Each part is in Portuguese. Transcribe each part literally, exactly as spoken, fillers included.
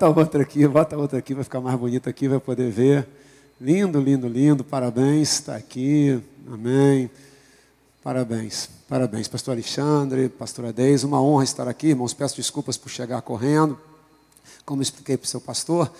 Bota outra aqui, bota outra aqui, vai ficar mais bonito aqui, vai poder ver. Lindo, lindo, lindo, parabéns, está aqui, amém. Parabéns, parabéns, pastor Alexandre, pastora Deise, uma honra estar aqui, irmãos, peço desculpas por chegar correndo. Como eu expliquei para o seu pastor,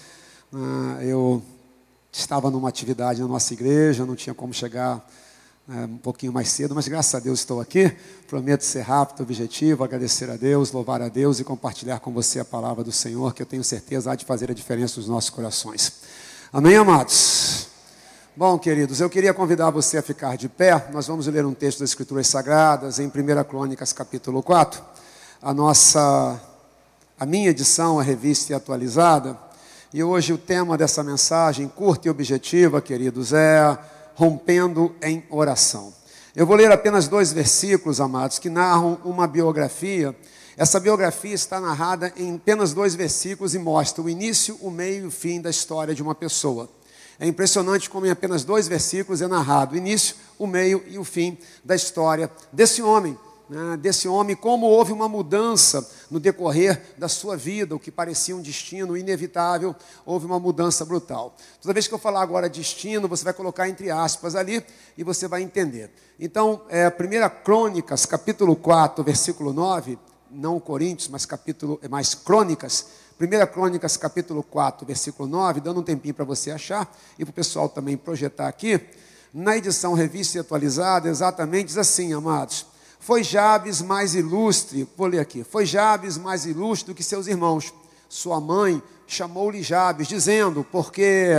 eu estava numa atividade na nossa igreja, não tinha como chegar É, um pouquinho mais cedo, mas graças a Deus estou aqui. Prometo ser rápido, objetivo, agradecer a Deus, louvar a Deus e compartilhar com você a palavra do Senhor, que eu tenho certeza há de fazer a diferença nos nossos corações. Amém, amados? Bom, queridos, eu queria convidar você a ficar de pé. Nós vamos ler um texto das Escrituras Sagradas em primeira Crônicas, capítulo quatro. A nossa, a minha edição, a revista e atualizada. E hoje o tema dessa mensagem, curta e objetiva, queridos, é rompendo em oração. Eu vou ler apenas dois versículos, amados, que narram uma biografia. Essa biografia está narrada em apenas dois versículos e mostra o início, o meio e o fim da história de uma pessoa. É impressionante como em apenas dois versículos é narrado o início, o meio e o fim da história desse homem. Né, desse homem, como houve uma mudança no decorrer da sua vida, o que parecia um destino inevitável, houve uma mudança brutal. Toda vez que eu falar agora destino, você vai colocar entre aspas ali e você vai entender. Então, é, primeira Crônicas, capítulo quatro, versículo nove, não Coríntios, mas capítulo, mais Crônicas, primeira Crônicas, capítulo quatro, versículo nove, dando um tempinho para você achar e para o pessoal também projetar aqui, na edição revista e atualizada, exatamente diz assim, amados: foi Jabes mais ilustre, vou ler aqui, foi Jabes mais ilustre do que seus irmãos. Sua mãe chamou-lhe Jabes, dizendo, porque,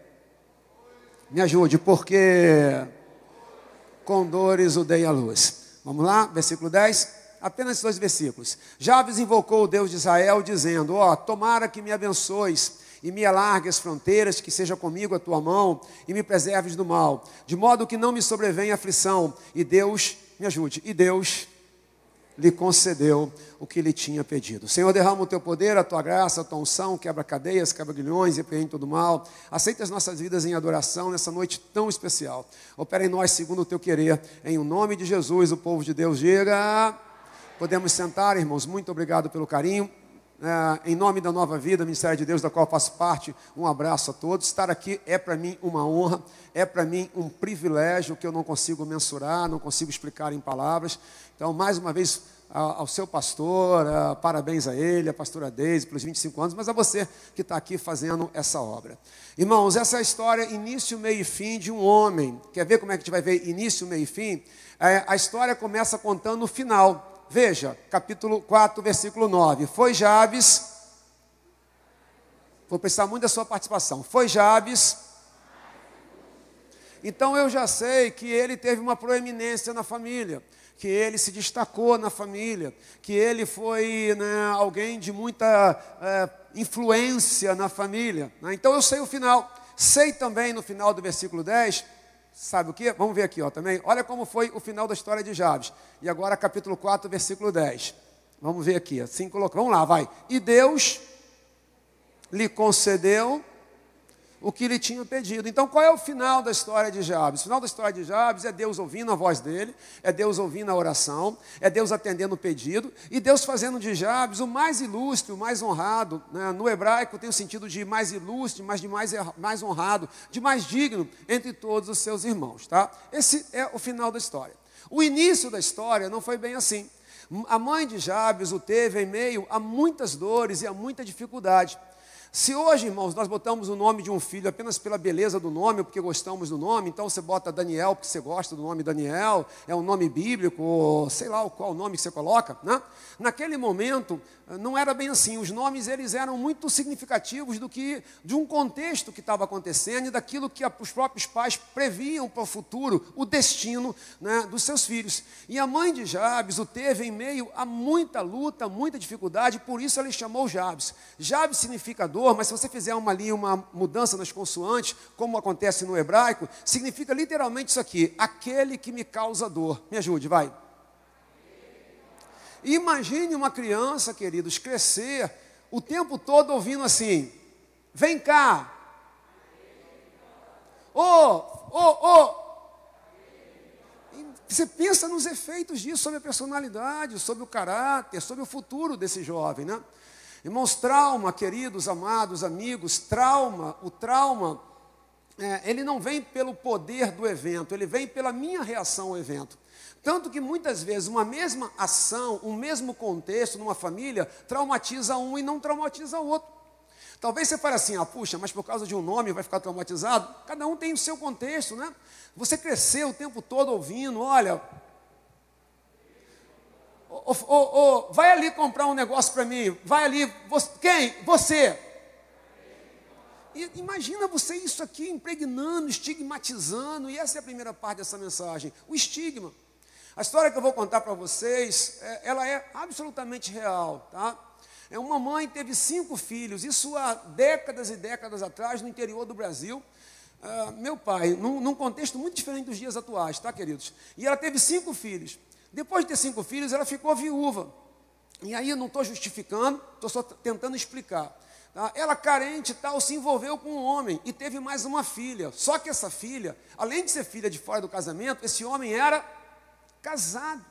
me ajude, porque com dores o dei à luz. Vamos lá, versículo dez, apenas dois versículos. Jabes invocou o Deus de Israel, dizendo, ó, tomara que me abençoes e me alargue as fronteiras, que seja comigo a tua mão e me preserves do mal, de modo que não me sobrevenha aflição. E Deus me ajude. E Deus lhe concedeu o que lhe tinha pedido. Senhor, derrama o teu poder, a tua graça, a tua unção, quebra cadeias, quebra grilhões, repreende todo mal. Aceita as nossas vidas em adoração nessa noite tão especial. Opera em nós segundo o teu querer. Em o nome de Jesus, o povo de Deus diga. Podemos sentar, irmãos. Muito obrigado pelo carinho. É, em nome da Nova Vida, Ministério de Deus, da qual faço parte, um abraço a todos. Estar aqui é para mim uma honra, é para mim um privilégio que eu não consigo mensurar, não consigo explicar em palavras. Então, mais uma vez, ao seu pastor, parabéns a ele, a pastora Deise, pelos vinte e cinco anos, mas a você que está aqui fazendo essa obra. Irmãos, essa é a história, início, meio e fim de um homem. Quer ver como é que a gente vai ver início, meio e fim? É, a história começa contando o final. Veja, capítulo quatro, versículo nove. Foi Jabes, vou precisar muito da sua participação. Foi Jabes, então eu já sei que ele teve uma proeminência na família, que ele se destacou na família, que ele foi, né, alguém de muita é, influência na família. Né? Então eu sei o final. Sei também no final do versículo dez... Sabe o que? Vamos ver aqui, ó, também. Olha como foi o final da história de Jabes. E agora capítulo quatro, versículo dez. Vamos ver aqui, assim coloca. Vamos lá, vai. E Deus lhe concedeu o que lhe tinha pedido. Então, qual é o final da história de Jabes? O final da história de Jabes é Deus ouvindo a voz dele, é Deus ouvindo a oração, é Deus atendendo o pedido, e Deus fazendo de Jabes o mais ilustre, o mais honrado. Né? No hebraico tem o sentido de mais ilustre, mas de mais, mais honrado, de mais digno entre todos os seus irmãos. Tá? Esse é o final da história. O início da história não foi bem assim. A mãe de Jabes o teve em meio a muitas dores e a muita dificuldade. Se hoje, irmãos, nós botamos o nome de um filho apenas pela beleza do nome, porque gostamos do nome, então você bota Daniel porque você gosta do nome Daniel, é um nome bíblico, ou sei lá qual nome que você coloca, né? Naquele momento, não era bem assim. Os nomes, eles eram muito significativos do que, de um contexto que estava acontecendo e daquilo que os próprios pais previam para o futuro, o destino, né, dos seus filhos. E a mãe de Jabes o teve em meio a muita luta, muita dificuldade, por isso ela chamou Jabes. Jabes significa dor, mas se você fizer uma, ali uma mudança nas consoantes, como acontece no hebraico, significa literalmente isso aqui: aquele que me causa dor. Me ajude, vai. Imagine uma criança, queridos, crescer o tempo todo ouvindo assim: vem cá, ô, ô, ô. Você pensa nos efeitos disso sobre a personalidade, sobre o caráter, sobre o futuro desse jovem, né? Irmãos, trauma, queridos, amados, amigos, trauma, o trauma, é, ele não vem pelo poder do evento, ele vem pela minha reação ao evento. Tanto que muitas vezes uma mesma ação, um mesmo contexto numa família, traumatiza um e não traumatiza o outro. Talvez você fale assim, ah, puxa, mas por causa de um nome vai ficar traumatizado? Cada um tem o seu contexto, né? Você cresceu o tempo todo ouvindo, olha, oh, oh, oh, vai ali comprar um negócio para mim, vai ali, você, quem? Você. E imagina você isso aqui impregnando, estigmatizando, e essa é a primeira parte dessa mensagem, o estigma. A história que eu vou contar para vocês, é, ela é absolutamente real, tá? É uma mãe que teve cinco filhos, isso há décadas e décadas atrás, no interior do Brasil. Uh, meu pai, num, num contexto muito diferente dos dias atuais, tá, queridos? E ela teve cinco filhos. Depois de ter cinco filhos, ela ficou viúva. E aí eu não estou justificando, estou só tentando explicar. Tá? Ela, carente e tal, se envolveu com um homem e teve mais uma filha. Só que essa filha, além de ser filha de fora do casamento, esse homem era casado.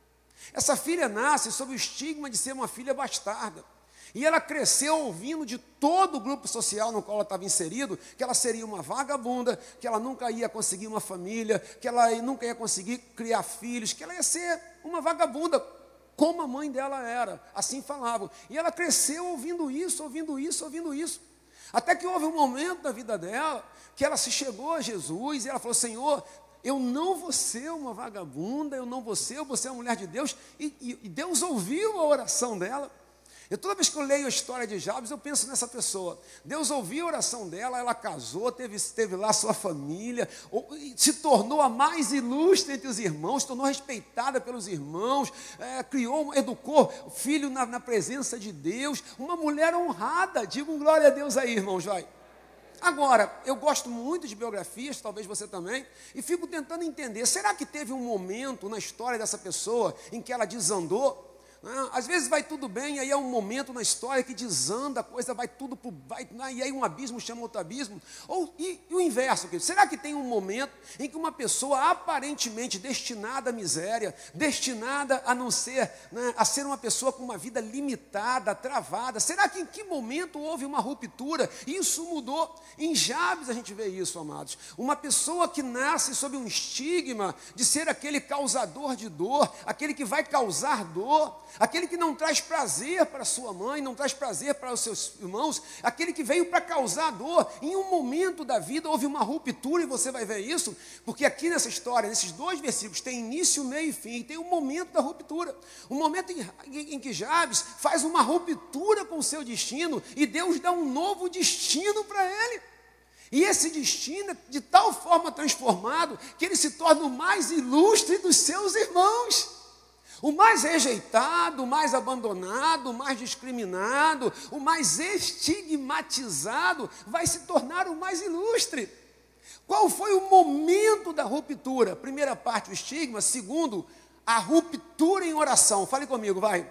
Essa filha nasce sob o estigma de ser uma filha bastarda. E ela cresceu ouvindo de todo o grupo social no qual ela estava inserido, que ela seria uma vagabunda, que ela nunca ia conseguir uma família, que ela nunca ia conseguir criar filhos, que ela ia ser uma vagabunda, como a mãe dela era, assim falavam. E ela cresceu ouvindo isso, ouvindo isso, ouvindo isso. Até que houve um momento na vida dela, que ela se chegou a Jesus, e ela falou, Senhor, eu não vou ser uma vagabunda, eu não vou ser, eu vou ser uma mulher de Deus. E, e, e Deus ouviu a oração dela. E toda vez que eu leio a história de Jabes, eu penso nessa pessoa. Deus ouviu a oração dela, ela casou, teve, teve lá sua família, se tornou a mais ilustre entre os irmãos, se tornou respeitada pelos irmãos, é, criou, educou filho na, na presença de Deus, uma mulher honrada. Digam glória a Deus aí, irmãos, vai. Agora, eu gosto muito de biografias, talvez você também, e fico tentando entender, será que teve um momento na história dessa pessoa em que ela desandou? Às vezes vai tudo bem, aí é um momento na história que desanda, a coisa vai tudo para vai, e aí um abismo chama outro abismo. Ou, e, e o inverso, querido, será que tem um momento em que uma pessoa aparentemente destinada à miséria, destinada a não ser, né, a ser uma pessoa com uma vida limitada, travada, será que em que momento houve uma ruptura? Isso mudou. Em Jabes a gente vê isso, amados. Uma pessoa que nasce sob um estigma de ser aquele causador de dor, aquele que vai causar dor, aquele que não traz prazer para sua mãe, não traz prazer para os seus irmãos, aquele que veio para causar dor. Em um momento da vida houve uma ruptura, e você vai ver isso, porque aqui nessa história, nesses dois versículos, tem início, meio e fim, e tem um momento da ruptura, um momento em, em, em que Jabes faz uma ruptura com o seu destino, e Deus dá um novo destino para ele. E esse destino é de tal forma transformado, que ele se torna o mais ilustre dos seus irmãos. O mais rejeitado, o mais abandonado, o mais discriminado, o mais estigmatizado, vai se tornar o mais ilustre. Qual foi o momento da ruptura? Primeira parte, o estigma. Segundo, a ruptura em oração. Fale comigo, vai.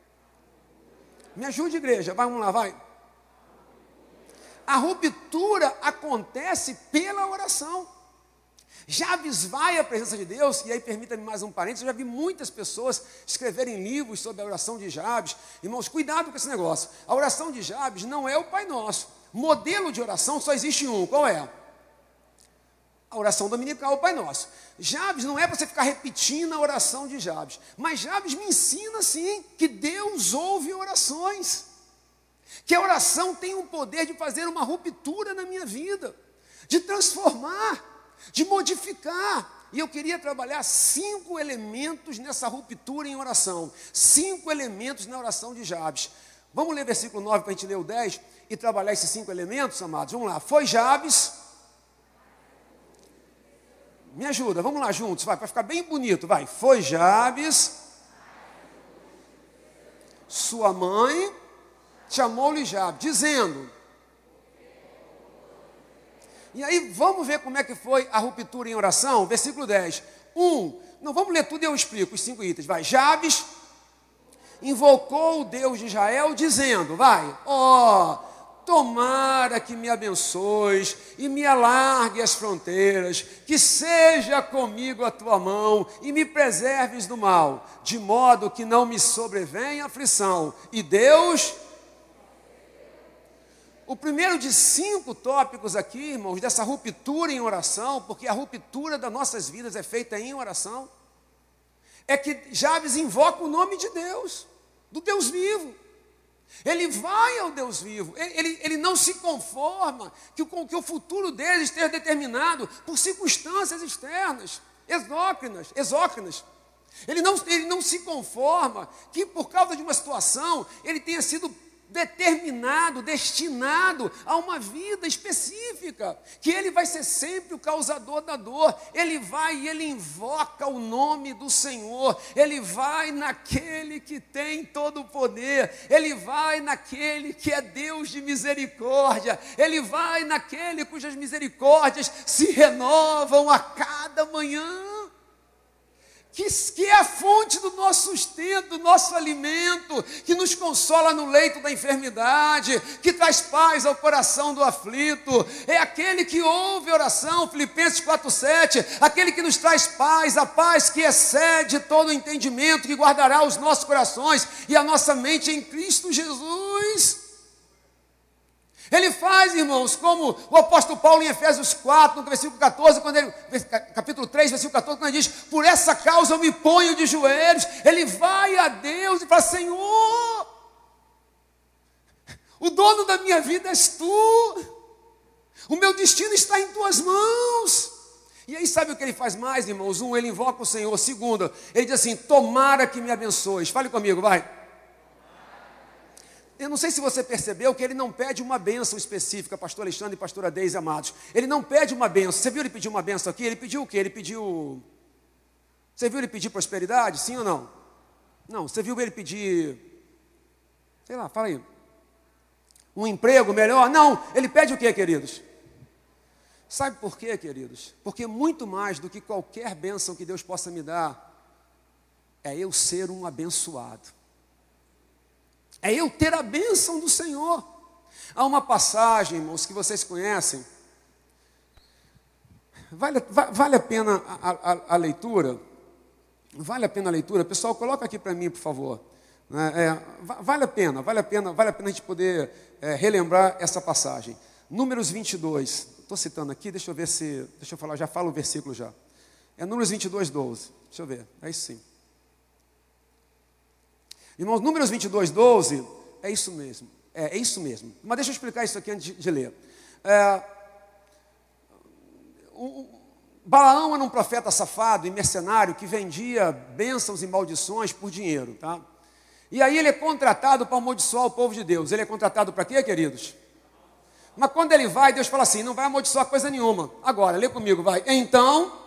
Me ajude, igreja. Vamos lá, vai. A ruptura acontece pela oração. Jabes vai à presença de Deus, e aí permita-me mais um parênteses, eu já vi muitas pessoas escreverem livros sobre a oração de Jabes. Irmãos, cuidado com esse negócio. A oração de Jabes não é o Pai Nosso. Modelo de oração só existe um. Qual é? A oração dominical, o Pai Nosso. Jabes não é para você ficar repetindo a oração de Jabes, mas Jabes me ensina sim que Deus ouve orações, que a oração tem o poder de fazer uma ruptura na minha vida, de transformar, de modificar. E eu queria trabalhar cinco elementos nessa ruptura em oração. Cinco elementos na oração de Jabes. Vamos ler versículo nove para a gente ler o dez e trabalhar esses cinco elementos, amados? Vamos lá. Foi Jabes. Me ajuda, vamos lá juntos, vai, para ficar bem bonito, vai. Foi Jabes. Sua mãe chamou-lhe Jabes, dizendo... E aí, vamos ver como é que foi a ruptura em oração? Versículo dez. Um, não vamos ler tudo e eu explico os cinco itens. Vai, Jabes invocou o Deus de Israel, dizendo, vai, ó, oh, tomara que me abençoes e me alargue as fronteiras, que seja comigo a tua mão e me preserves do mal, de modo que não me sobrevenha aflição. E Deus o primeiro de cinco tópicos aqui, irmãos, dessa ruptura em oração, porque a ruptura das nossas vidas é feita em oração, é que Jabes invoca o nome de Deus, do Deus vivo. Ele vai ao Deus vivo, ele, ele, ele não se conforma que o, que o futuro dele esteja determinado por circunstâncias externas, exócrinas, exócrinas. Ele não, ele não se conforma que por causa de uma situação ele tenha sido determinado, destinado a uma vida específica, que ele vai ser sempre o causador da dor. Ele vai e ele invoca o nome do Senhor, ele vai naquele que tem todo o poder, ele vai naquele que é Deus de misericórdia, ele vai naquele cujas misericórdias se renovam a cada manhã. Que, que é a fonte do nosso sustento, do nosso alimento, que nos consola no leito da enfermidade, que traz paz ao coração do aflito. É aquele que ouve oração, Filipenses quatro, sete, aquele que nos traz paz, a paz que excede todo o entendimento, que guardará os nossos corações e a nossa mente em Cristo Jesus. Ele faz, irmãos, como o apóstolo Paulo em Efésios quatro, no versículo catorze, quando ele, capítulo três, versículo catorze, quando ele diz: por essa causa eu me ponho de joelhos. Ele vai a Deus e fala: Senhor, o dono da minha vida és tu, o meu destino está em tuas mãos. E aí sabe o que ele faz mais, irmãos? Um, ele invoca o Senhor. Segundo, ele diz assim: tomara que me abençoes. Fale comigo, vai. Eu não sei se você percebeu que ele não pede uma bênção específica, pastor Alexandre e pastora Deise, amados. Ele não pede uma bênção. Você viu ele pedir uma bênção aqui? Ele pediu o quê? Ele pediu... Você viu ele pedir prosperidade? Sim ou não? Não, você viu ele pedir... Sei lá, fala aí. Um emprego melhor? Não, ele pede o quê, queridos? Sabe por quê, queridos? Porque muito mais do que qualquer bênção que Deus possa me dar, é eu ser um abençoado. É eu ter a bênção do Senhor. Há uma passagem, irmãos, que vocês conhecem. Vale, vale a pena a, a, a leitura? Vale a pena a leitura? Pessoal, coloca aqui para mim, por favor. É, vale a pena, vale a pena, vale a pena a gente poder é, relembrar essa passagem. Números vinte e dois. Estou citando aqui, deixa eu ver se... Deixa eu falar, já falo o versículo já. É Números vinte e dois, doze. Deixa eu ver, é isso sim. Irmãos, Números vinte e dois, doze, é isso mesmo, é, é isso mesmo. Mas deixa eu explicar isso aqui antes de, de ler. É, o, Balaão era um profeta safado e mercenário que vendia bênçãos e maldições por dinheiro, tá? E aí ele é contratado para amaldiçoar o povo de Deus. Ele é contratado para quê, queridos? Mas quando ele vai, Deus fala assim: não vai amaldiçoar coisa nenhuma. Agora, lê comigo, vai. Então,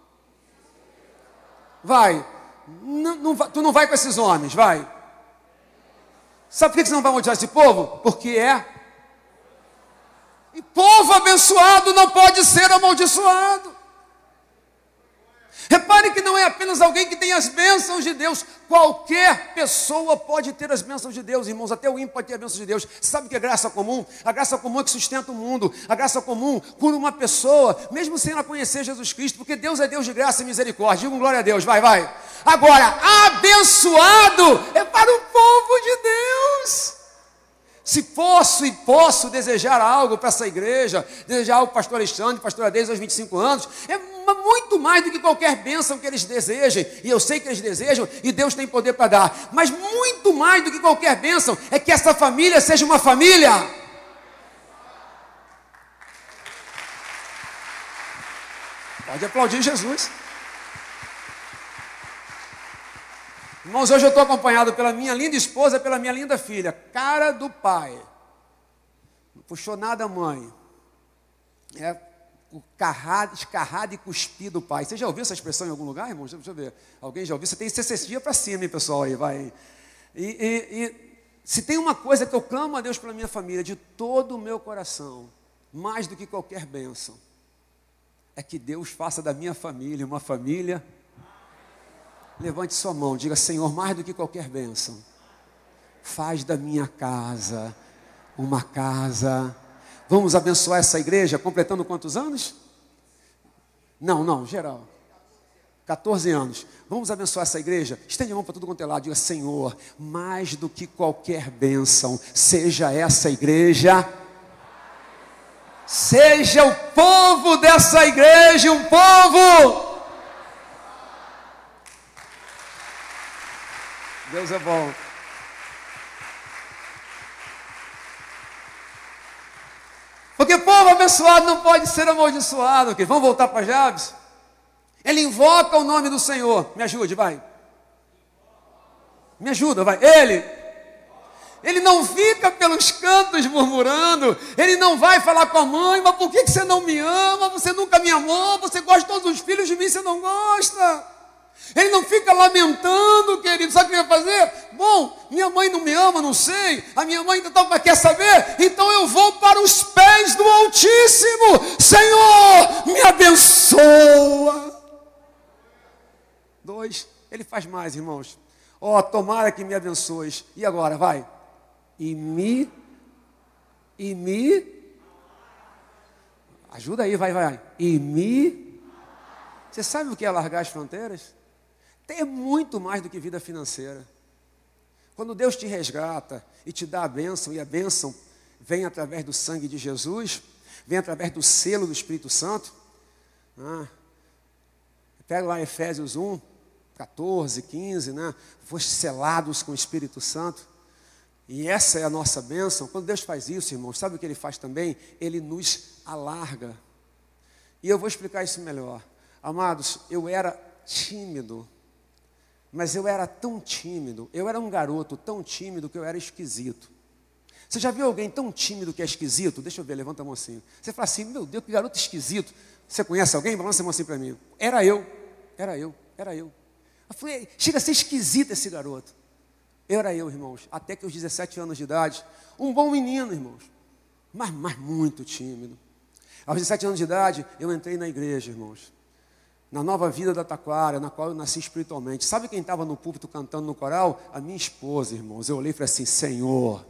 vai. Não, não, tu não vai com esses homens, vai. Sabe por que você não vai amaldiçoar esse povo? Porque é. E povo abençoado não pode ser amaldiçoado. Repare que não é apenas alguém que tem as bênçãos de Deus. Qualquer pessoa pode ter as bênçãos de Deus, irmãos. Até o ímpio pode ter a bênção de Deus. Sabe o que é graça comum? A graça comum é que sustenta o mundo. A graça comum por uma pessoa, mesmo sem ela conhecer Jesus Cristo, porque Deus é Deus de graça e misericórdia. Diga glória a Deus, vai, vai. Agora, abençoado é para o povo de Deus. Se posso e posso desejar algo para essa igreja, desejar algo para o pastor Alexandre, pastor Deise aos vinte e cinco anos, é muito mais do que qualquer bênção que eles desejem, e eu sei que eles desejam, e Deus tem poder para dar, mas muito mais do que qualquer bênção, é que essa família seja uma família. Pode aplaudir Jesus. Irmãos, hoje eu estou acompanhado pela minha linda esposa e pela minha linda filha. Cara do pai. Não puxou nada a mãe. É o carrado, escarrado e cuspido do pai. Você já ouviu essa expressão em algum lugar, irmãos? Deixa eu ver. Alguém já ouviu? Você tem esse dia para cima, hein, pessoal? Aí, vai. E, e, e se tem uma coisa que eu clamo a Deus pela minha família, de todo o meu coração, mais do que qualquer bênção, é que Deus faça da minha família uma família... Levante sua mão, diga: Senhor, mais do que qualquer bênção, faz da minha casa uma casa. Vamos abençoar essa igreja, completando quantos anos? Não, não, geral. catorze anos. Vamos abençoar essa igreja? Estende a mão para tudo quanto é lado, diga: Senhor, mais do que qualquer bênção, seja essa igreja Seja o povo dessa igreja um povo. Deus é bom. Porque povo abençoado não pode ser amaldiçoado. Okay? Vamos voltar para Jabes? Ele invoca o nome do Senhor. Me ajude, vai. Me ajuda, vai. Ele. Ele não fica pelos cantos murmurando. Ele não vai falar com a mãe, mas por que você não me ama? Você nunca me amou. Você gosta de todos os filhos de mim, você não gosta. Ele não fica lamentando, querido. Sabe o que ele vai fazer? Bom, minha mãe não me ama, não sei. A minha mãe então quer saber? Então eu vou para os pés do Altíssimo. Senhor, me abençoa. Dois, ele faz mais, irmãos. Ó, oh, tomara que me abençoes. E agora, vai. E me, e me, ajuda aí, vai, vai. E me, você sabe o que é largar as fronteiras? Tem muito mais do que vida financeira. Quando Deus te resgata e te dá a bênção, e a bênção vem através do sangue de Jesus, vem através do selo do Espírito Santo. Ah, pega lá Efésios um, catorze, quinze, né? Foste selados com o Espírito Santo. E essa é a nossa bênção. Quando Deus faz isso, irmãos, sabe o que Ele faz também? Ele nos alarga. E eu vou explicar isso melhor. Amados, eu era tímido, mas eu era tão tímido, eu era um garoto tão tímido que eu era esquisito. Você já viu alguém tão tímido que é esquisito? Deixa eu ver, levanta a mão assim. Você fala assim, meu Deus, que garoto esquisito. Você conhece alguém? Balança a mão assim para mim. Era eu, era eu, era eu. Eu falei, chega a ser esquisito esse garoto. Eu era eu, irmãos, até que aos dezessete anos de idade, um bom menino, irmãos, mas, mas muito tímido. Aos dezessete anos de idade, eu entrei na igreja, irmãos, na Nova Vida da Taquara, na qual eu nasci espiritualmente. Sabe quem estava no púlpito cantando no coral? A minha esposa, irmãos. Eu olhei e falei assim, Senhor.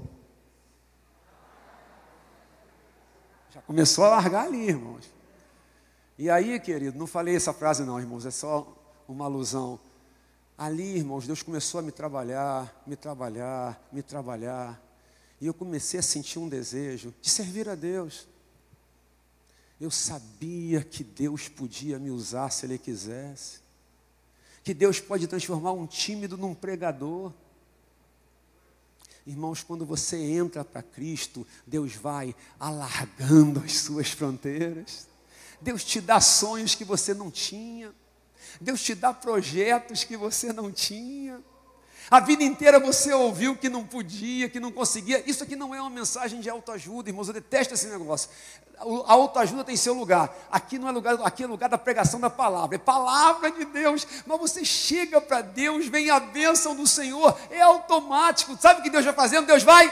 Já começou a largar ali, irmãos. E aí, querido, não falei essa frase não, irmãos, é só uma alusão. Ali, irmãos, Deus começou a me trabalhar, me trabalhar, me trabalhar. E eu comecei a sentir um desejo de servir a Deus. Eu sabia que Deus podia me usar se Ele quisesse. Que Deus pode transformar um tímido num pregador. Irmãos, quando você entra para Cristo, Deus vai alargando as suas fronteiras. Deus te dá sonhos que você não tinha. Deus te dá projetos que você não tinha. A vida inteira você ouviu que não podia, que não conseguia. Isso aqui não é uma mensagem de autoajuda, irmãos. Eu detesto esse negócio. A autoajuda tem seu lugar. Aqui não é lugar, aqui é lugar da pregação da palavra. É palavra de Deus. Mas você chega para Deus, vem a bênção do Senhor. É automático. Sabe o que Deus vai fazendo? Deus vai.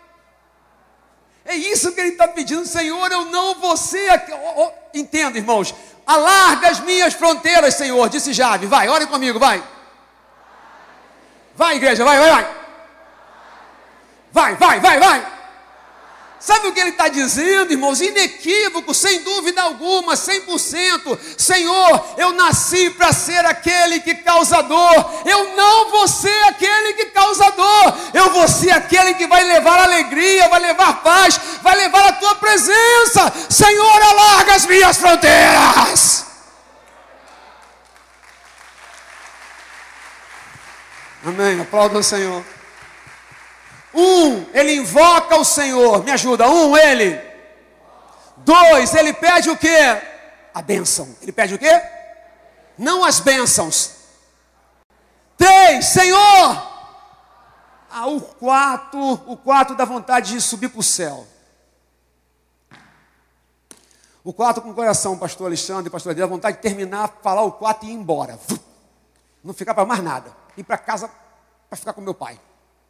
É isso que Ele está pedindo. Senhor, eu não vou ser aqui. Oh, oh, entenda, irmãos. Alarga as minhas fronteiras, Senhor, disse Jabe. Vai, ore comigo, vai. Vai, igreja, vai, vai, vai. Vai, vai, vai, vai. Sabe o que ele está dizendo, irmãos? Inequívoco, sem dúvida alguma, cem por cento. Senhor, eu nasci para ser aquele que causa dor. Eu não vou ser aquele que causa dor. Eu vou ser aquele que vai levar alegria, vai levar paz, vai levar a tua presença. Senhor, alarga as minhas fronteiras. Amém, aplauda o Senhor. Um, ele invoca o Senhor. Me ajuda. Um, ele. Dois, ele pede o quê? A bênção. Ele pede o quê? Não as bênçãos. Três, Senhor. Ah, o quarto, o quarto dá vontade de subir para o céu. O quarto com o coração, pastor Alexandre, pastor Adriano, dá vontade de terminar, falar o quarto e ir embora. Não ficar para mais nada. Ir para casa para ficar com meu pai.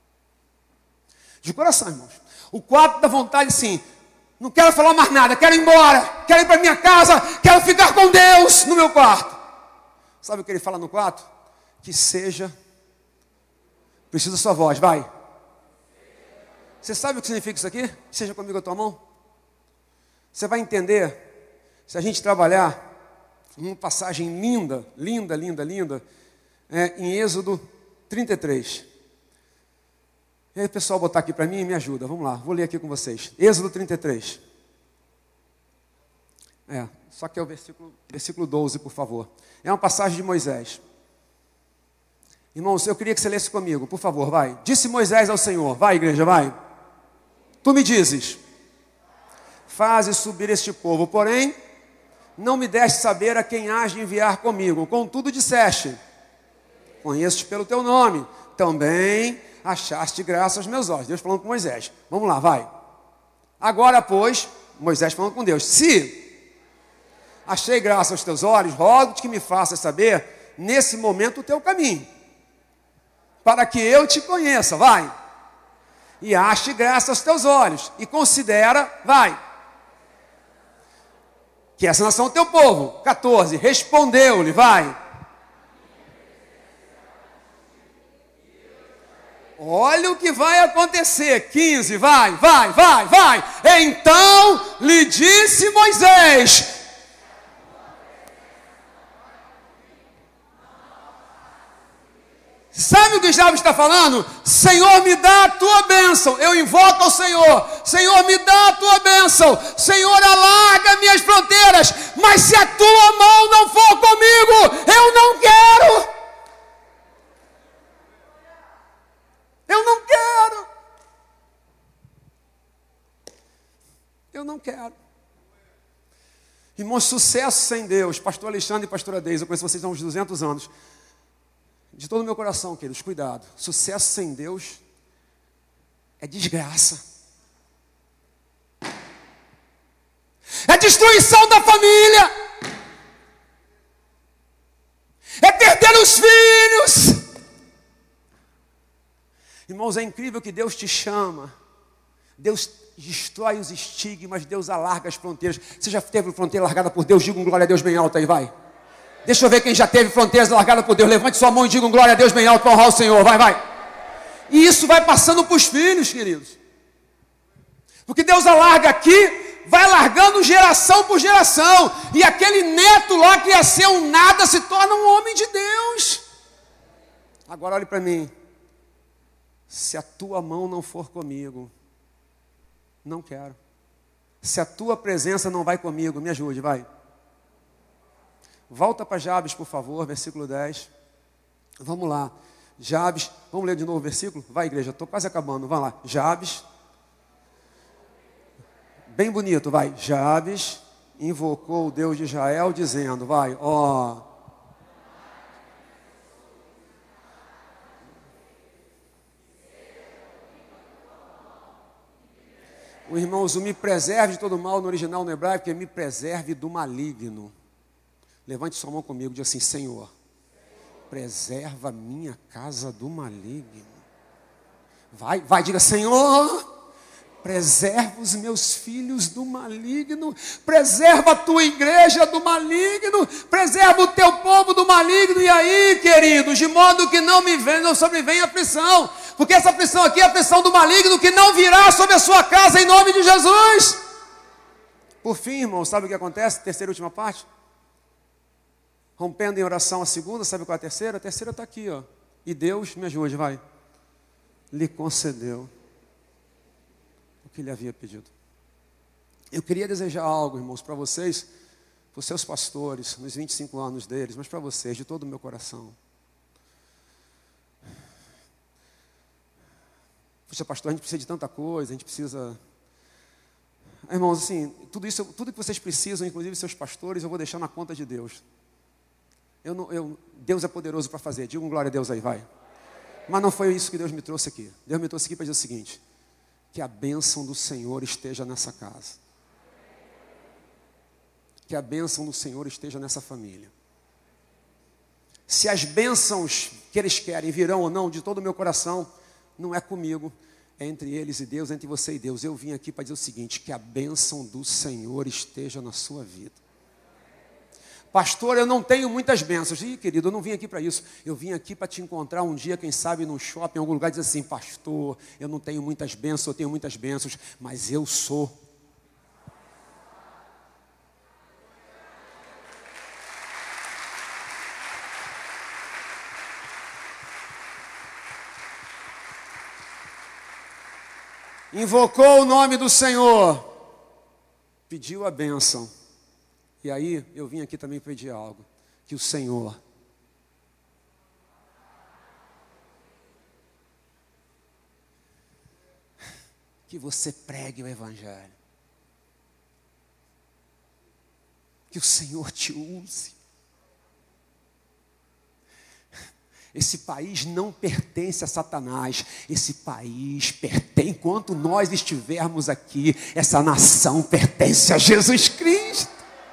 De coração, irmãos. O quarto dá vontade, sim. Não quero falar mais nada, quero ir embora. Quero ir para minha casa, quero ficar com Deus no meu quarto. Sabe o que ele fala no quarto? Que seja... Preciso da sua voz, vai. Você sabe o que significa isso aqui? Seja comigo a tua mão. Você vai entender, se a gente trabalhar uma passagem linda, linda, linda, linda, é, em Êxodo trinta e três. E aí o pessoal botar aqui para mim, me ajuda, vamos lá, vou ler aqui com vocês. Êxodo trinta e três. É, só que é o versículo, versículo doze, por favor. É uma passagem de Moisés. Irmãos, eu queria que você lesse comigo, por favor, vai. Disse Moisés ao Senhor, vai igreja, vai. Tu me dizes, faze subir este povo, porém, não me deste saber a quem hás de enviar comigo. Contudo disseste, conheço-te pelo teu nome, também achaste graça aos meus olhos. Deus falando com Moisés. Vamos lá, vai. Agora, pois, Moisés falando com Deus, se achei graça aos teus olhos, rogo-te que me faças saber, nesse momento, o teu caminho, para que eu te conheça, vai. E ache graça aos teus olhos, e considera, vai, que essa nação é o teu povo. quatorze, respondeu-lhe, vai. Olha o que vai acontecer. quinze, vai, vai, vai, vai. Então lhe disse Moisés. Sabe o que Jabes está falando? Senhor, me dá a tua bênção. Eu invoco ao Senhor. Senhor, me dá a tua bênção. Senhor, alarga minhas fronteiras. Mas se a tua mão não for comigo, eu não quero. Eu não quero. Eu não quero. Irmãos, sucesso sem Deus. Pastor Alexandre e pastora Deise, eu conheço vocês há uns duzentos anos. De todo o meu coração, queridos, cuidado. Sucesso sem Deus é desgraça. É destruição da família. É perder os filhos. Irmãos, é incrível que Deus te chama. Deus destrói os estigmas, Deus alarga as fronteiras. Você já teve fronteira largada por Deus? Diga um glória a Deus bem alto aí, vai. Deixa eu ver quem já teve fronteiras largadas por Deus. Levante sua mão e diga um glória a Deus bem alto para honrar o Senhor. Vai, vai. E isso vai passando para os filhos, queridos. Porque Deus alarga aqui, vai largando geração por geração. E aquele neto lá que ia ser um nada se torna um homem de Deus. Agora olhe para mim. Se a tua mão não for comigo, não quero. Se a tua presença não vai comigo, me ajude, vai. Volta para Jabes, por favor, versículo dez. Vamos lá. Jabes, vamos ler de novo o versículo? Vai, igreja, estou quase acabando. Vamos lá. Jabes. Bem bonito, vai. Jabes invocou o Deus de Israel, dizendo, vai, ó. O irmãos, o me preserve de todo mal no original, no hebraico, que é me preserve do maligno. Levante sua mão comigo e diga assim, Senhor, preserva a minha casa do maligno. Vai, vai, diga, Senhor, preserva os meus filhos do maligno, preserva a tua igreja do maligno, preserva o teu povo do maligno. E aí, queridos, de modo que não me venha, não sobrevenha aflição, porque essa aflição aqui é a aflição do maligno que não virá sobre a sua casa em nome de Jesus. Por fim, irmão, sabe o que acontece? Terceira e última parte. Rompendo em oração a segunda, sabe qual é a terceira? A terceira está aqui, ó. E Deus, me ajude, vai. Lhe concedeu o que lhe havia pedido. Eu queria desejar algo, irmãos, para vocês, para os seus pastores, nos vinte e cinco anos deles, mas para vocês, de todo o meu coração. Poxa, pastor, a gente precisa de tanta coisa, a gente precisa... Irmãos, assim, tudo isso, tudo que vocês precisam, inclusive seus pastores, eu vou deixar na conta de Deus. Eu não, eu, Deus é poderoso para fazer. Diga um glória a Deus aí, vai. Mas não foi isso que Deus me trouxe aqui. Deus me trouxe aqui para dizer o seguinte: que a bênção do Senhor esteja nessa casa. Que a bênção do Senhor esteja nessa família. Se as bênçãos que eles querem virão ou não, de todo o meu coração, não é comigo. É entre eles e Deus, entre você e Deus. Eu vim aqui para dizer o seguinte: que a bênção do Senhor esteja na sua vida. Pastor, eu não tenho muitas bênçãos. Ih, querido, eu não vim aqui para isso. Eu vim aqui para te encontrar um dia, quem sabe, num shopping, em algum lugar, e dizer assim: pastor, eu não tenho muitas bênçãos, eu tenho muitas bênçãos, mas eu sou. Invocou o nome do Senhor, pediu a bênção, E aí eu vim aqui também pedir algo. Que o Senhor que você pregue o Evangelho. Que o Senhor te use. Esse país não pertence a Satanás. Esse país pertence, enquanto nós estivermos aqui, essa nação pertence a Jesus Cristo.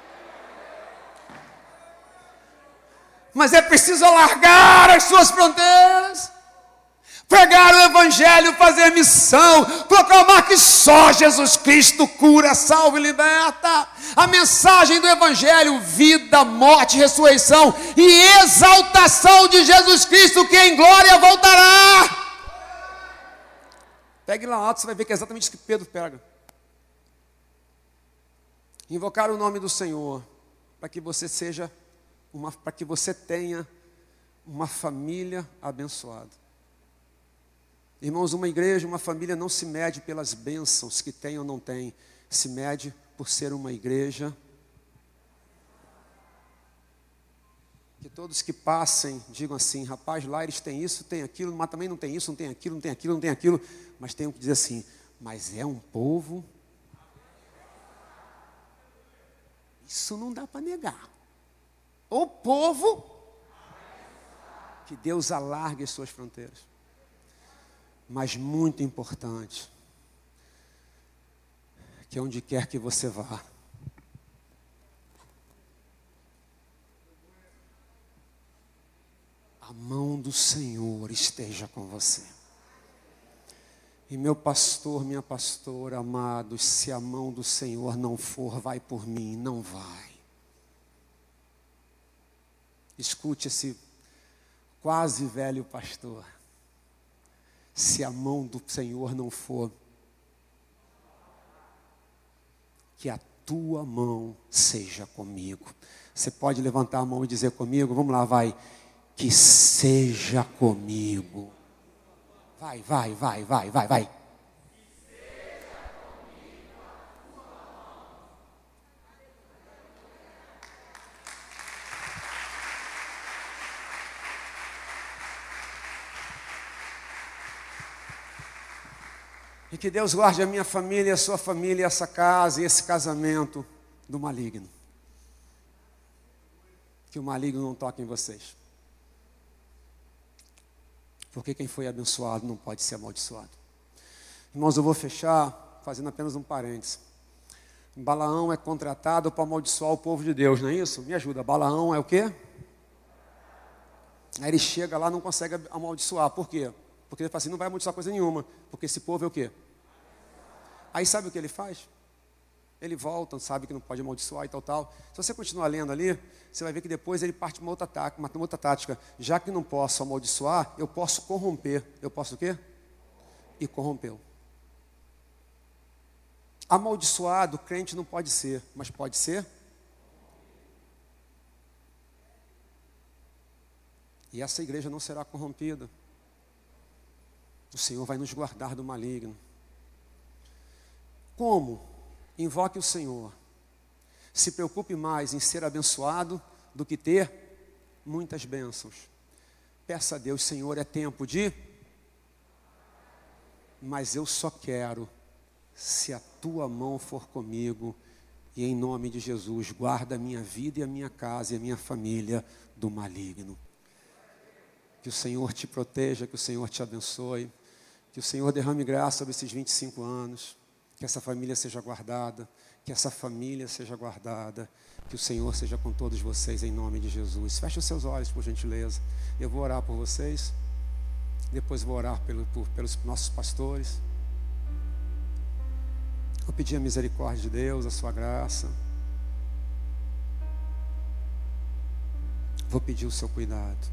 Mas é preciso alargar as suas fronteiras, pregar o Evangelho, fazer missão, proclamar que só Jesus Cristo cura, salva e liberta. A mensagem do Evangelho, vida, morte, ressurreição e exaltação de Jesus Cristo, que em glória voltará. Pegue lá alto, você vai ver que é exatamente isso que Pedro pega. Invocar o nome do Senhor, para que você seja, uma, para que você tenha uma família abençoada. Irmãos, uma igreja, uma família não se mede pelas bênçãos que tem ou não tem, se mede por ser uma igreja que todos que passem digam assim: rapaz, lá eles têm isso, tem aquilo, mas também não tem isso, não tem aquilo, não tem aquilo, não tem aquilo, mas tem que dizer assim: mas é um povo, isso não dá para negar, o povo, que Deus alargue as suas fronteiras. Mas muito importante, que onde quer que você vá, a mão do Senhor esteja com você. E meu pastor, minha pastora, amados, se a mão do Senhor não for, vai por mim, não vai. Escute esse quase velho pastor. Se a mão do Senhor não for, que a tua mão seja comigo. Você pode levantar a mão e dizer comigo? Vamos lá, vai. Que seja comigo. Vai, vai, vai, vai, vai, vai. E que Deus guarde a minha família, a sua família, essa casa e esse casamento do maligno. Que o maligno não toque em vocês. Porque quem foi abençoado não pode ser amaldiçoado. Irmãos, eu vou fechar fazendo apenas um parênteses. Balaão é contratado para amaldiçoar o povo de Deus, não é isso? Me ajuda. Balaão é o quê? Aí ele chega lá e não consegue amaldiçoar. Por quê? Porque ele fala assim: não vai amaldiçoar coisa nenhuma. Porque esse povo é o quê? Aí sabe o que ele faz? Ele volta, sabe que não pode amaldiçoar e tal, tal. Se você continuar lendo ali, você vai ver que depois ele parte uma outra tática, uma outra tática. Já que não posso amaldiçoar, eu posso corromper. Eu posso o quê? E corrompeu. Amaldiçoado, crente não pode ser, mas pode ser. E essa igreja não será corrompida. O Senhor vai nos guardar do maligno. Como? Invoque o Senhor. Se preocupe mais em ser abençoado do que ter muitas bênçãos. Peça a Deus: Senhor, é tempo de... Mas eu só quero se a tua mão for comigo. E em nome de Jesus, guarda a minha vida e a minha casa e a minha família do maligno. Que o Senhor te proteja, que o Senhor te abençoe. Que o Senhor derrame graça sobre esses vinte e cinco anos. Que essa família seja guardada, que essa família seja guardada, que o Senhor seja com todos vocês em nome de Jesus. Feche os seus olhos, por gentileza. Eu vou orar por vocês, depois vou orar pelo, por, pelos nossos pastores. Vou pedir a misericórdia de Deus, a sua graça. Vou pedir o seu cuidado.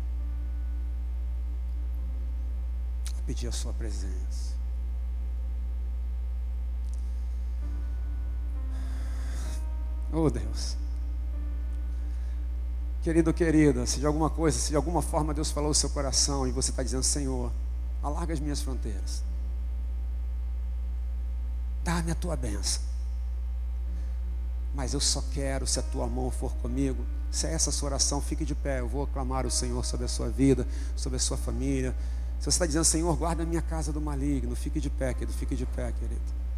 Vou pedir a sua presença. Oh Deus, querido, querida, se de alguma coisa, se de alguma forma Deus falou o seu coração e você está dizendo: Senhor, alarga as minhas fronteiras, dá-me a tua bênção, mas eu só quero se a tua mão for comigo. Se é essa a sua oração, fique de pé. Eu vou clamar o Senhor sobre a sua vida, sobre a sua família. Se você está dizendo, Senhor, guarda a minha casa do maligno, fique de pé, querido, fique de pé, querido.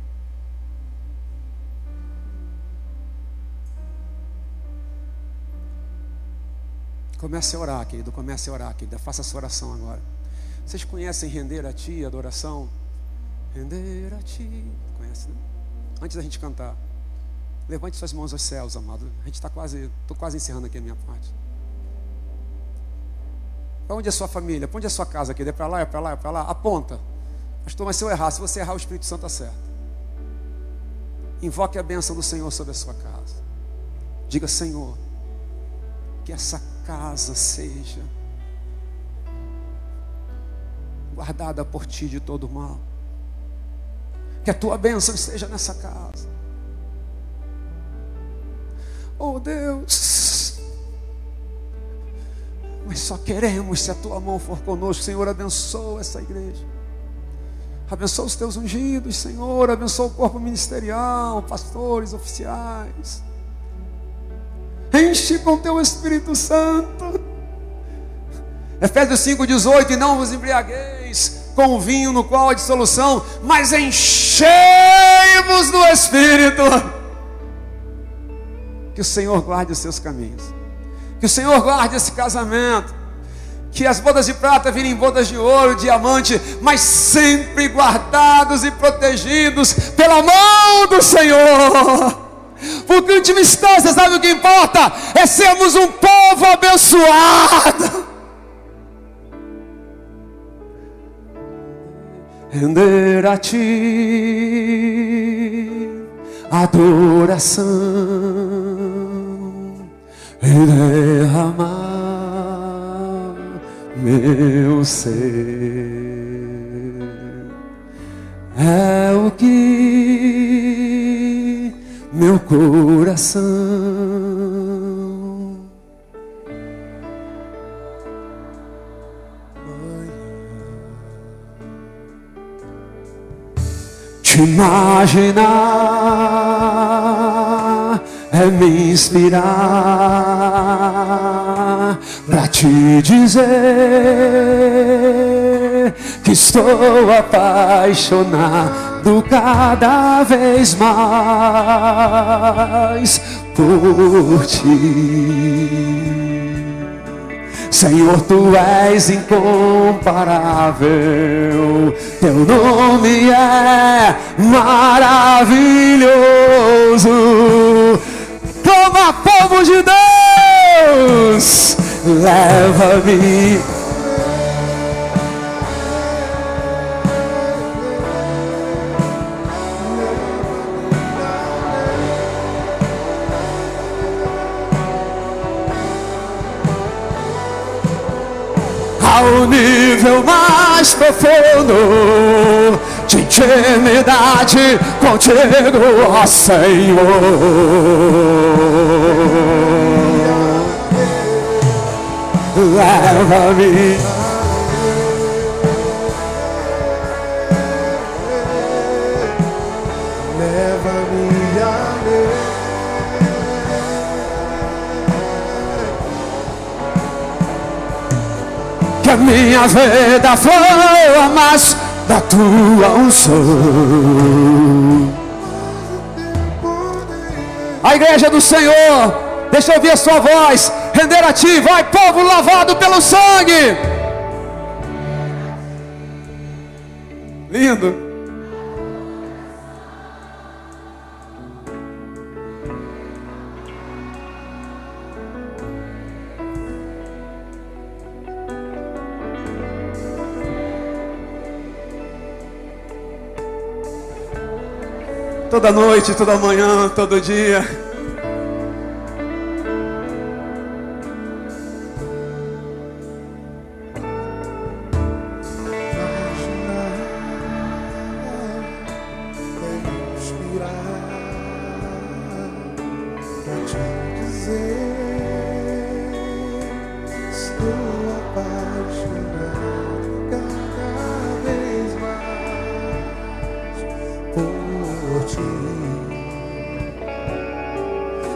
Comece a orar, querido, comece a orar, querida. Faça a sua oração agora. Vocês conhecem render a Ti, adoração? Render a Ti. Conhece, né? Antes da gente cantar, levante suas mãos aos céus, amado. A gente está quase, estou quase encerrando aqui a minha parte. Para onde é a sua família? Para onde é a sua casa, querida? É para lá, é para lá, é para lá? Aponta. Pastor, mas se eu errar, se você errar, o Espírito Santo acerta. Invoque a bênção do Senhor sobre a sua casa. Diga, Senhor, que essa casa seja guardada por Ti de todo mal. Que a Tua bênção esteja nessa casa. Oh Deus, mas só queremos se a Tua mão for conosco. Senhor, abençoa essa igreja. Abençoa os Teus ungidos, Senhor. Abençoa o corpo ministerial, pastores, oficiais. Enche com Teu Espírito Santo. Efésios cinco, dezoito. E não vos embriagueis com o vinho no qual há dissolução, mas enchei-vos do Espírito. Que o Senhor guarde os seus caminhos. Que o Senhor guarde esse casamento. Que as bodas de prata virem bodas de ouro, diamante, mas sempre guardados e protegidos pela mão do Senhor. Porque em última instância, sabe o que importa? É sermos um povo abençoado. Render a Ti adoração e derramar meu ser. É o que meu coração te imaginar é me inspirar pra te dizer que estou apaixonado cada vez mais por Ti. Senhor, Tu és incomparável, Teu nome é maravilhoso. Toma, povo de Deus, leva-me. Ao nível mais profundo de intimidade contigo, ó Senhor. Leva-me. Leva-me além. Que a minha vida flua mais da Tua unção. A igreja do Senhor, deixa eu ouvir a sua voz. Render a Ti, vai, povo lavado pelo sangue. Lindo. Toda noite, toda manhã, todo dia.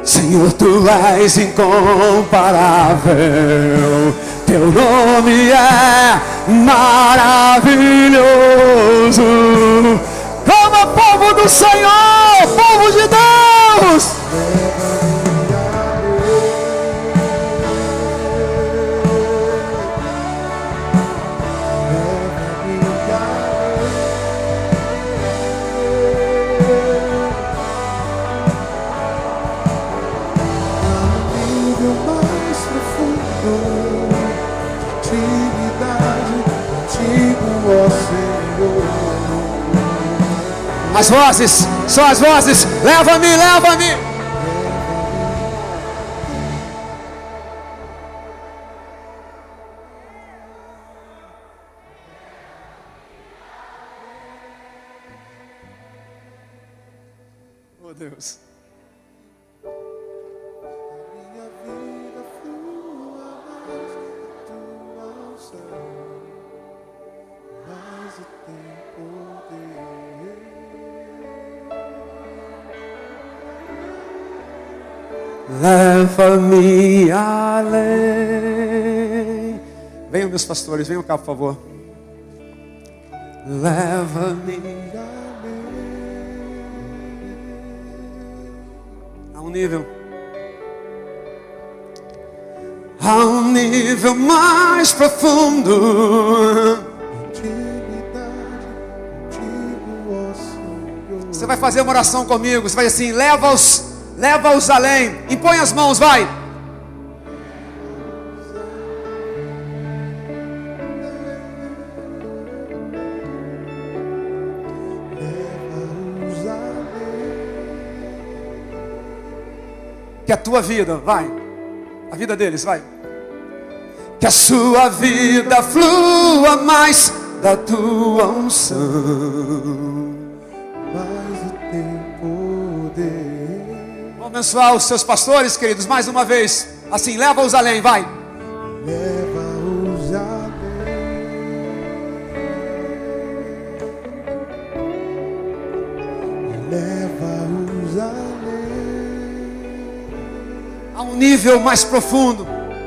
Senhor, tu és incomparável, teu nome é maravilhoso. Como povo do Senhor, povo de Deus. As vozes, só as vozes. Leva-me, leva-me. Oh Deus. Leva-me além. Venham, meus pastores, venham cá, por favor. Leva-me além. A um nível, a um nível mais profundo. Você vai fazer uma oração comigo. Você vai assim: leva-os. Leva-os além. Impõe as mãos, vai. Que a tua vida, vai. A vida deles, vai. Que a sua vida flua mais da tua unção. Mais o teu poder. Abençoar os seus pastores, queridos, mais uma vez. Assim, leva-os além, vai. Leva-os além. Leva-os além. A um nível mais profundo.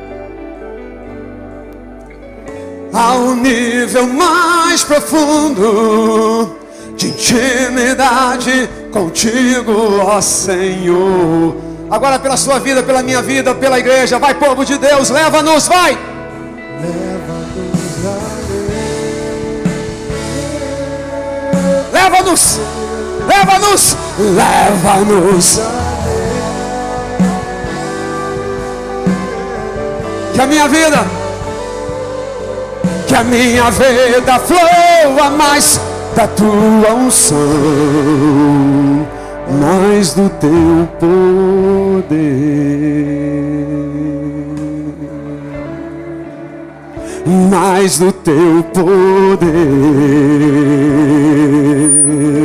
A um nível mais profundo de intimidade contigo, ó Senhor. Agora pela sua vida, pela minha vida, pela igreja. Vai, povo de Deus, leva-nos, vai. Leva-nos além. Leva-nos, leva-nos, leva-nos. Que a minha vida, que a minha vida flua mais da tua unção, mais do teu poder, mais do teu poder.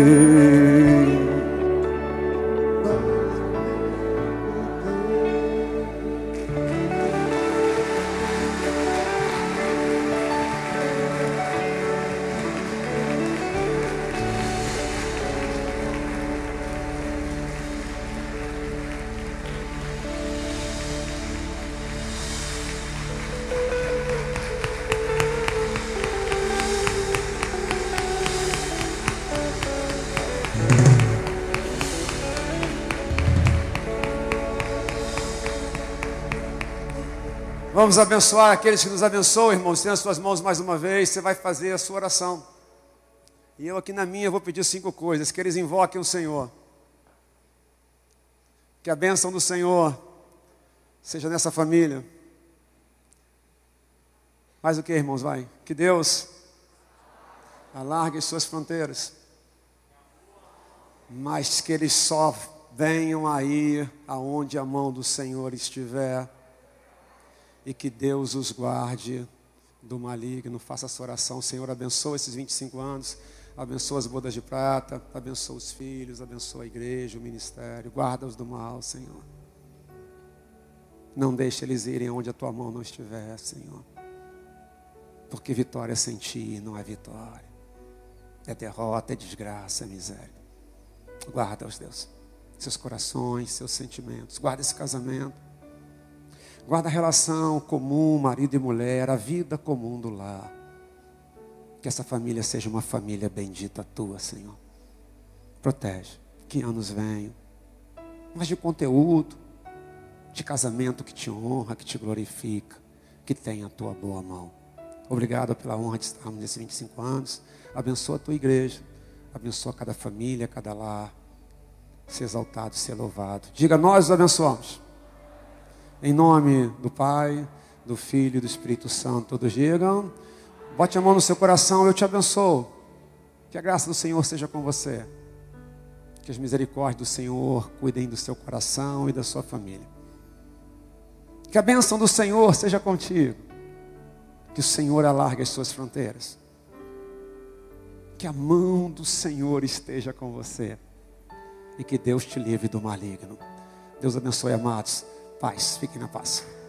Vamos abençoar aqueles que nos abençoam, irmãos. Estenda as suas mãos mais uma vez. Você vai fazer a sua oração. E eu aqui na minha vou pedir cinco coisas. Que eles invoquem o Senhor. Que a bênção do Senhor seja nessa família. Mais o que, irmãos? Vai. Que Deus alargue suas fronteiras. Mas que eles só venham aí aonde a mão do Senhor estiver. E que Deus os guarde do maligno. Faça essa oração. Senhor, abençoa esses vinte e cinco anos. Abençoa as bodas de prata. Abençoa os filhos. Abençoa a igreja, o ministério. Guarda-os do mal, Senhor. Não deixe eles irem onde a tua mão não estiver, Senhor. Porque vitória sem ti não é vitória. É derrota, é desgraça, é miséria. Guarda-os, Deus. seus corações, seus sentimentos. Guarda esse casamento. Guarda a relação comum, marido e mulher, a vida comum do lar. Que essa família seja uma família bendita tua, Senhor. Protege. Que anos venham. Mas de conteúdo, de casamento que te honra, que te glorifica, que tenha a tua boa mão. Obrigado pela honra de estarmos nesses vinte e cinco anos. Abençoa a tua igreja. Abençoa cada família, cada lar. Ser exaltado, ser louvado. Diga, nós os abençoamos. Em nome do Pai, do Filho e do Espírito Santo. Todos digam, bote a mão no seu coração, eu te abençoo. Que a graça do Senhor seja com você. Que as misericórdias do Senhor cuidem do seu coração e da sua família. Que a bênção do Senhor seja contigo. Que o Senhor alargue as suas fronteiras. Que a mão do Senhor esteja com você. E que Deus te livre do maligno. Deus abençoe, amados. Paz, fiquem na paz.